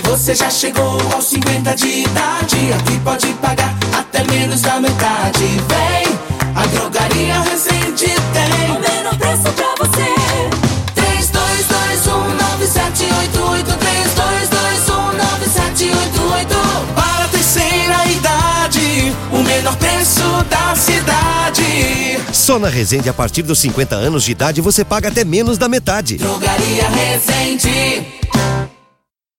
Você já chegou aos 50 de idade, aqui pode pagar até menos da metade. Vem, a Drogaria Resende tem o menor preço pra você. 32219788, 32219788. Para a terceira idade, o menor preço da cidade. Só na Resende, a partir dos 50 anos de idade, você paga até menos da metade. Drogaria Resende.